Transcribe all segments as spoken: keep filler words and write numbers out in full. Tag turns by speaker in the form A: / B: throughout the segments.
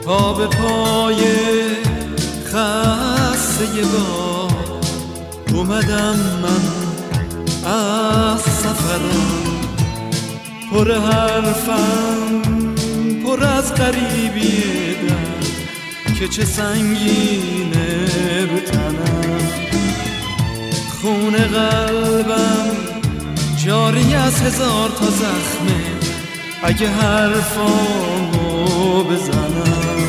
A: تا به پای خسته باد اومدم من از سفرم، پر حرفم پر از غریبی درد که چه سنگینه رو تنم. خون قلبم جاری از هزار تا زخمه اگه حرفامو بزنم.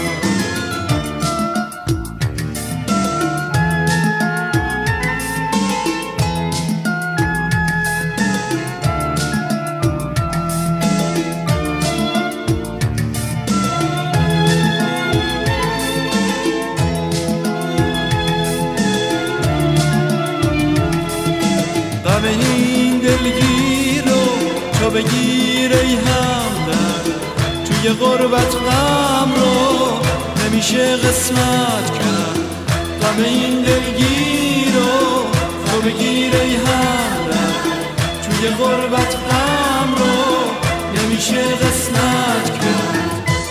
A: غم این دلگیر رو تو بگیر ای همدرد، توی غربت غم رو نمیشه قسمت کرد. غم این دلگیر رو تو بگیر ای همدرد، توی غربت غم رو نمیشه قسمت کرد.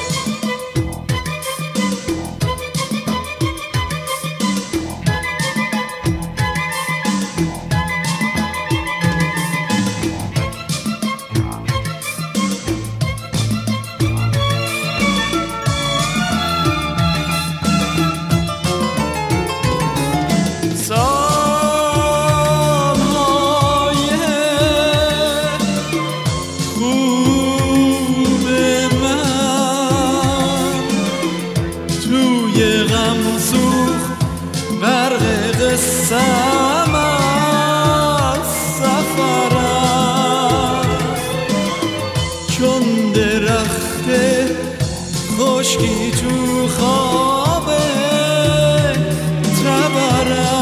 A: قسم از سفرم چون درخت خشکی تو خواب تبرم.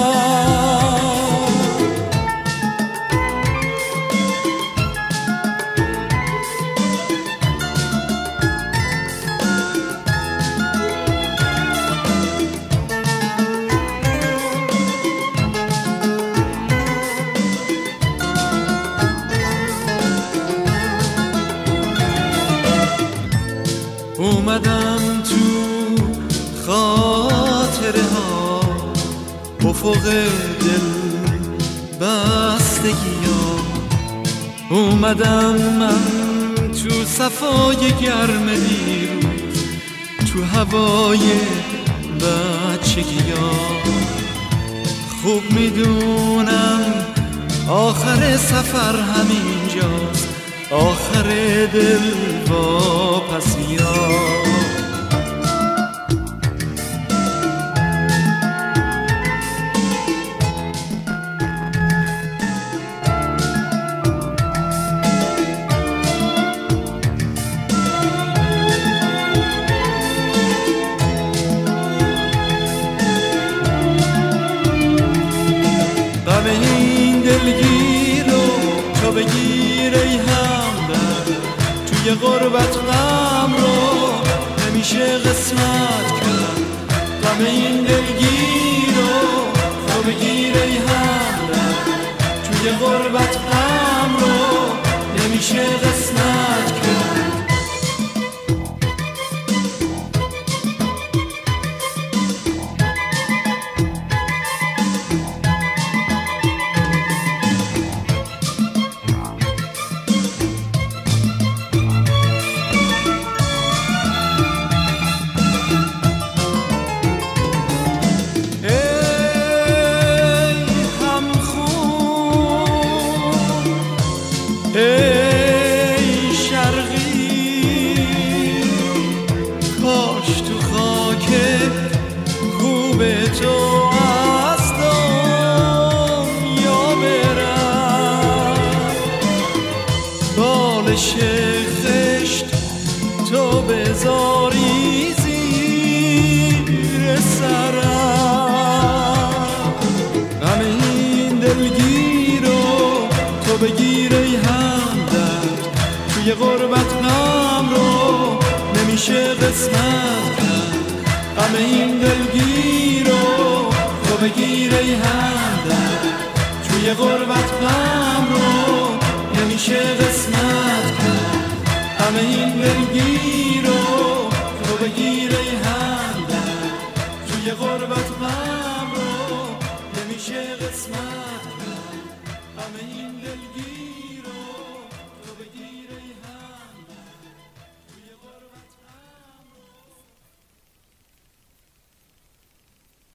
A: اومدم تو خاطره ها افق دل بستگی ها، اومدم من تو صفای گرم دیروز تو هوای بچگی ها. خوب میدونم آخر سفر همینجاست، آخر دل واپسی ها. غم این دلگیر رو تو بگیر ای همدرد، توی غربت غم رو نمیشه قسمت کرد. غم این دلگیر رو تو بگیر ای همدرد، توی غربت غم رو نمیشه قسمت کرد. ای شرقی کاش تو خاک خوب تو از دنیا برم، بالش خشت تو بذاری زیر سرم. غم این دلگیر رو تو بگیر ای همدرد، توی غربت غم رو نمیشه قسمت کرد. غم این دلگیر رو تو بگیر ای همدرد، توی غربت غم رو نمیشه قسمت کرد. غم این دلگیر رو تو بگیر